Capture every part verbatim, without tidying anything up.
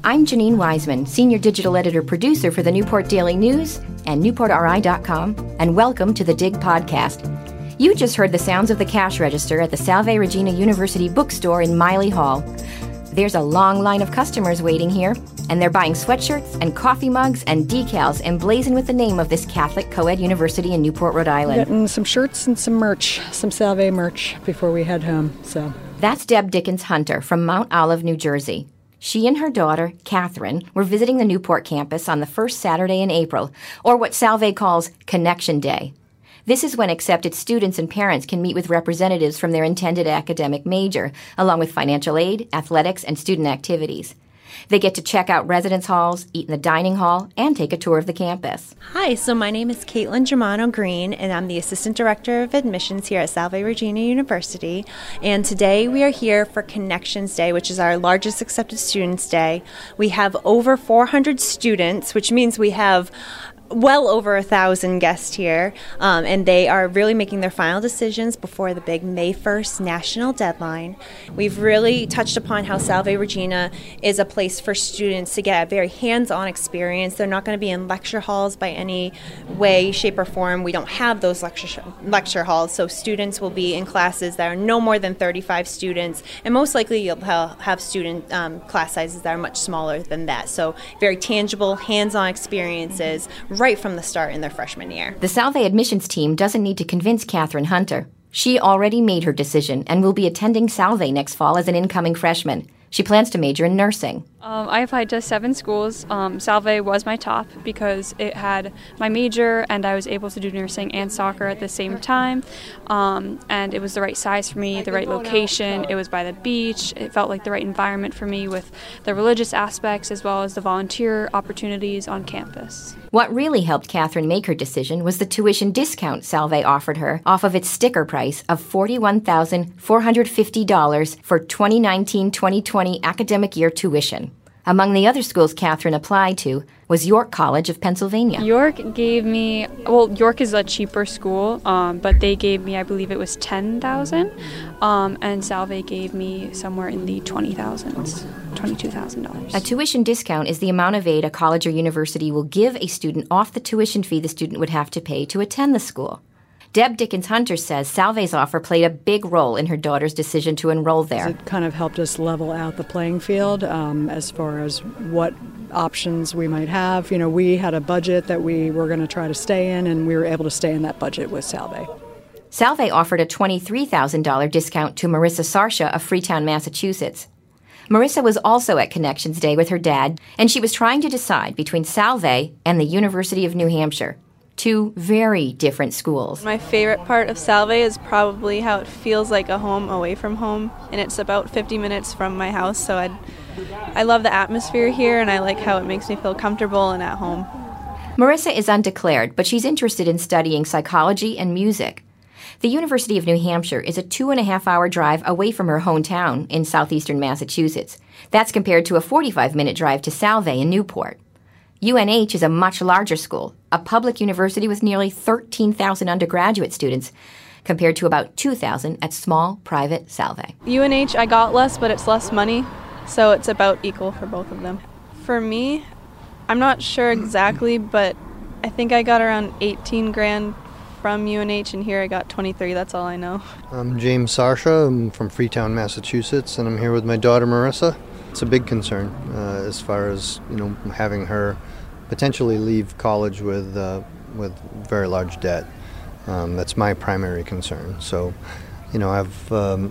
I'm Janine Wiseman, Senior Digital Editor-Producer for the Newport Daily News and Newport R I dot com, and welcome to the Dig Podcast. You just heard the sounds of the cash register at the Salve Regina University bookstore in Miley Hall. There's a long line of customers waiting here, and they're buying sweatshirts and coffee mugs and decals emblazoned with the name of this Catholic co-ed university in Newport, Rhode Island. Getting some shirts and some merch, some Salve merch before we head home. So that's Deb Dickens Hunter from Mount Olive, New Jersey. She and her daughter, Catherine, were visiting the Newport campus on the first Saturday in April, or what Salve calls Connection Day. This is when accepted students and parents can meet with representatives from their intended academic major, along with financial aid, athletics, and student activities. They get to check out residence halls, eat in the dining hall, and take a tour of the campus. Hi, so my name is Caitlin Germano Green, and I'm the Assistant Director of Admissions here at Salve Regina University. And today we are here for Connections Day, which is our largest accepted students day. We have over four hundred students, which means we have well over a thousand guests here, um, and they are really making their final decisions before the big May first national deadline. We've really touched upon how Salve Regina is a place for students to get a very hands-on experience. They're not going to be in lecture halls by any way, shape, or form. We don't have those lecture lecture halls, so students will be in classes that are no more than thirty-five students, and most likely you'll ha- have student um, class sizes that are much smaller than that. So very tangible, hands-on experiences right from the start in their freshman year. The Salve admissions team doesn't need to convince Catherine Hunter. She already made her decision and will be attending Salve next fall as an incoming freshman. She plans to major in nursing. Um, I applied to seven schools. Um, Salve was my top because it had my major and I was able to do nursing and soccer at the same time. Um, and it was the right size for me, the right location. It was by the beach. It felt like the right environment for me with the religious aspects as well as the volunteer opportunities on campus. What really helped Catherine make her decision was the tuition discount Salve offered her off of its sticker price of forty-one thousand four hundred fifty dollars for twenty nineteen twenty twenty academic year tuition. Among the other schools Catherine applied to was York College of Pennsylvania. York gave me, well, York is a cheaper school, um, but they gave me, I believe it was ten thousand dollars, um, and Salve gave me somewhere in the twenty thousands, twenty-two thousand dollars. A tuition discount is the amount of aid a college or university will give a student off the tuition fee the student would have to pay to attend the school. Deb Dickens Hunter says Salve's offer played a big role in her daughter's decision to enroll there. It kind of helped us level out the playing field um, as far as what options we might have. You know, we had a budget that we were going to try to stay in, and we were able to stay in that budget with Salve. Salve offered a twenty-three thousand dollars discount to Marissa Sarsha of Freetown, Massachusetts. Marissa was also at Connections Day with her dad, and she was trying to decide between Salve and the University of New Hampshire. Two very different schools. My favorite part of Salve is probably how it feels like a home away from home, and it's about fifty minutes from my house, so I'd, I love the atmosphere here, and I like how it makes me feel comfortable and at home. Marissa is undeclared, but she's interested in studying psychology and music. The University of New Hampshire is a two-and-a-half-hour drive away from her hometown in southeastern Massachusetts. That's compared to a forty-five minute drive to Salve in Newport. U N H is a much larger school, a public university with nearly thirteen thousand undergraduate students, compared to about two thousand at small, private Salve. U N H, I got less, but it's less money, so it's about equal for both of them. For me, I'm not sure exactly, but I think I got around eighteen grand from U N H, and here I got twenty-three, that's all I know. I'm James Sarsha, I'm from Freetown, Massachusetts, and I'm here with my daughter Marissa. It's a big concern uh, as far as, you know, having her potentially leave college with uh, with very large debt. Um, that's my primary concern. So, you know, I've um,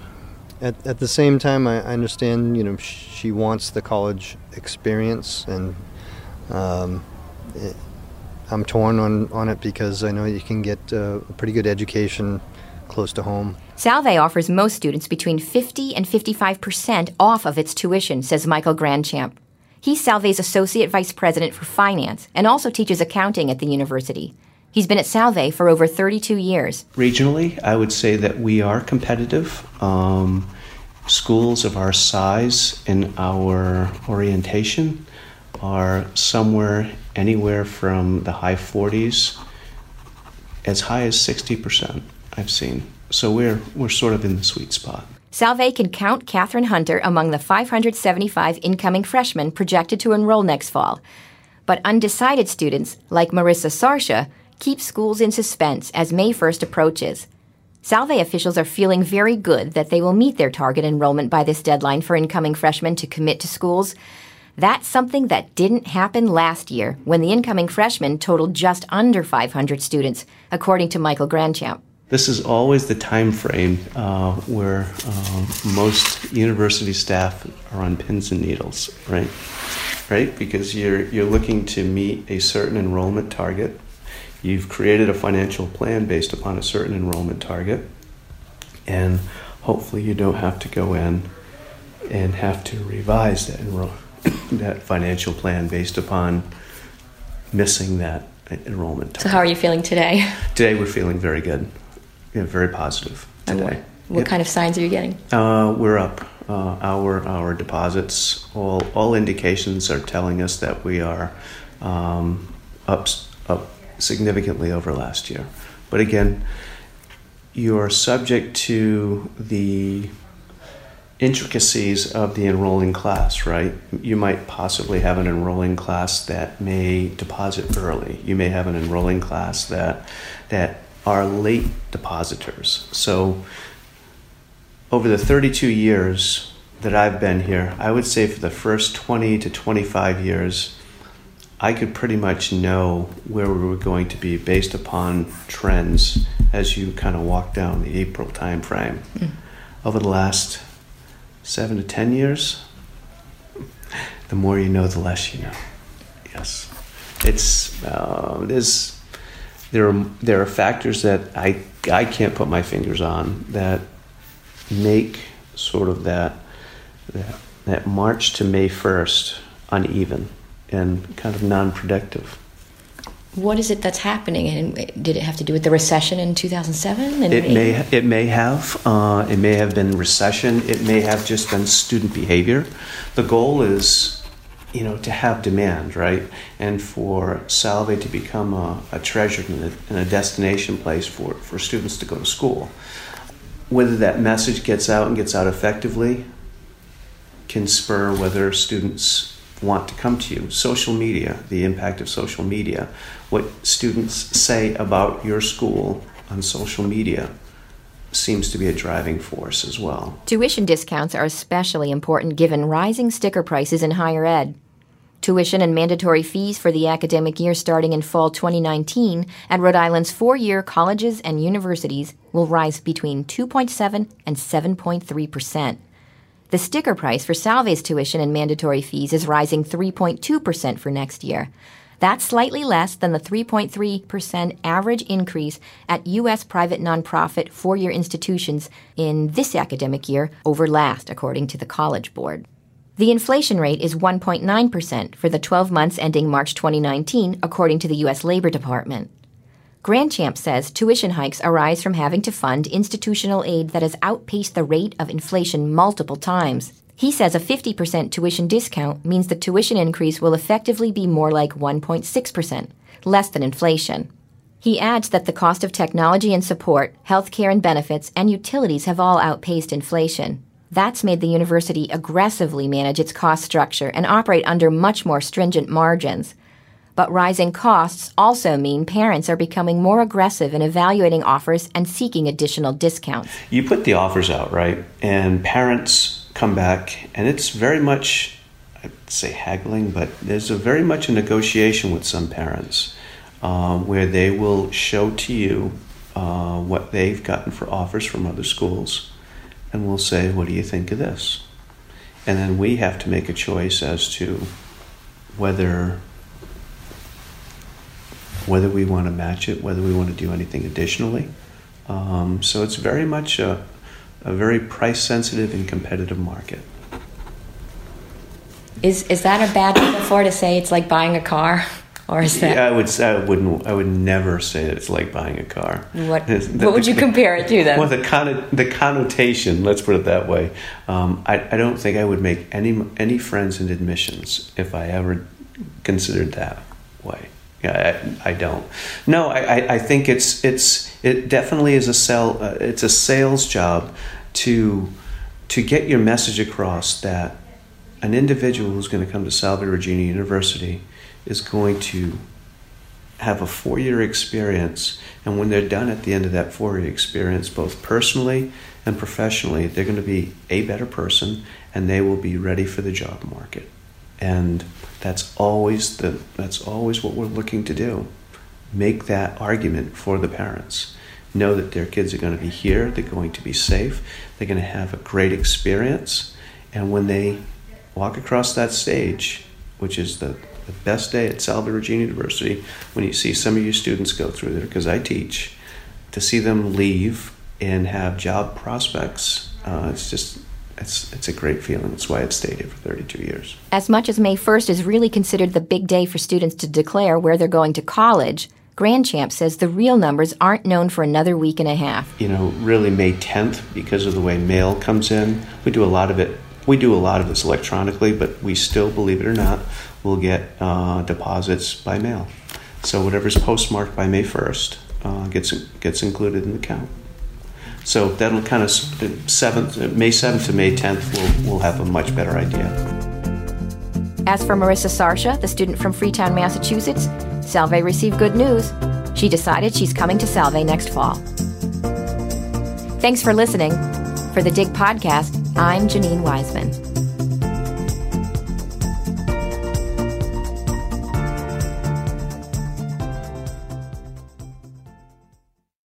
at at the same time I understand, you know, she wants the college experience, and um, it, I'm torn on, on it because I know you can get uh, a pretty good education close to home. Salve offers most students between fifty and fifty-five percent off of its tuition, says Michael Grandchamp. He's Salve's Associate Vice President for Finance and also teaches accounting at the university. He's been at Salve for over thirty-two years. Regionally, I would say that we are competitive. Um, schools of our size and our orientation are somewhere anywhere from the high forties, as high as sixty percent I've seen. So we're we're sort of in the sweet spot. Salve can count Catherine Hunter among the five hundred seventy-five incoming freshmen projected to enroll next fall. But undecided students, like Marissa Sarsha, keep schools in suspense as May first approaches. Salve officials are feeling very good that they will meet their target enrollment by this deadline for incoming freshmen to commit to schools. That's something that didn't happen last year when the incoming freshmen totaled just under five hundred students, according to Michael Grandchamp. This is always the time frame uh, where uh, most university staff are on pins and needles, right? Right? Because you're you're looking to meet a certain enrollment target. You've created a financial plan based upon a certain enrollment target, and hopefully you don't have to go in and have to revise that enroll that financial plan based upon missing that enrollment target. So how are you feeling today? Today we're feeling very good. Yeah, very positive today. And what what yep. kind of signs are you getting? Uh, we're up. Uh, our our deposits, all all indications are telling us that we are um, up up significantly over last year. But again, you are subject to the intricacies of the enrolling class, right? You might possibly have an enrolling class that may deposit early. You may have an enrolling class that that are late depositors. So over the thirty-two years that I've been here, I would say for the first twenty to twenty-five years, I could pretty much know where we were going to be based upon trends as you kind of walk down the April time frame. Mm. Over the last seven to ten years, the more you know, the less you know. Yes. It's, uh, there's, there are, there are factors that I, I can't put my fingers on that make sort of that, that, that March to May first uneven and kind of non-predictive. What is it that's happening? And did it have to do with the recession in two thousand seven? It may it may have. Uh, it may have been recession. It may have just been student behavior. The goal is, you know, to have demand, right? And for Salve to become a, a treasure and a, and a destination place for, for students to go to school. Whether that message gets out and gets out effectively can spur whether students want to come to you. Social media, the impact of social media, what students say about your school on social media seems to be a driving force as well. Tuition discounts are especially important given rising sticker prices in higher ed. Tuition and mandatory fees for the academic year starting in fall twenty nineteen at Rhode Island's four-year colleges and universities will rise between two point seven and seven point three percent. The sticker price for Salve's tuition and mandatory fees is rising three point two percent for next year. That's slightly less than the three point three percent average increase at U S private nonprofit four-year institutions in this academic year over last, according to the College Board. The inflation rate is one point nine percent for the twelve months ending March twenty nineteen, according to the U S Labor Department. Grandchamp says tuition hikes arise from having to fund institutional aid that has outpaced the rate of inflation multiple times. He says a fifty percent tuition discount means the tuition increase will effectively be more like one point six percent, less than inflation. He adds that the cost of technology and support, healthcare and benefits, and utilities have all outpaced inflation. That's made the university aggressively manage its cost structure and operate under much more stringent margins. But rising costs also mean parents are becoming more aggressive in evaluating offers and seeking additional discounts. You put the offers out, right? And parents come back, and it's very much, I'd say haggling, but there's a very much a negotiation with some parents um, where they will show to you uh, what they've gotten for offers from other schools, and we'll say, what do you think of this? And then we have to make a choice as to whether whether we want to match it, whether we want to do anything additionally. Um, so it's very much a, a very price-sensitive and competitive market. Is is that a bad metaphor to say it's like buying a car, or is that? Yeah, I would say, I wouldn't. I would never say that it's like buying a car. What the, What would you compare it to then? Well, the con- the connotation. Let's put it that way. Um, I I don't think I would make any any friends in admissions if I ever considered that way. Yeah, I, I don't. No, I, I think it's it's it definitely is a sell. Uh, it's a sales job to to get your message across that an individual who's going to come to Salve Regina University is going to have a four-year experience, and when they're done at the end of that four-year experience, both personally and professionally, they're going to be a better person, and they will be ready for the job market. And that's always the that's always what we're looking to do. Make that argument for the parents. Know that their kids are going to be here, they're going to be safe, they're going to have a great experience, and when they walk across that stage, which is the the best day at Salve Regina University, when you see some of your students go through there, because I teach, to see them leave and have job prospects, uh, it's just, it's it's a great feeling. That's why I've stayed here for thirty-two years. As much as May first is really considered the big day for students to declare where they're going to college, Grandchamp says the real numbers aren't known for another week and a half. You know, really May tenth, because of the way mail comes in, we do a lot of it, we do a lot of this electronically, but we still, believe it or not, we'll get uh, deposits by mail. So whatever's postmarked by May first uh, gets gets included in the count. So that'll kind of, seventh, May seventh to May tenth, we'll, we'll have a much better idea. As for Marissa Sarsha, the student from Freetown, Massachusetts, Salve received good news. She decided she's coming to Salve next fall. Thanks for listening. For the Dig Podcast, I'm Janine Wiseman.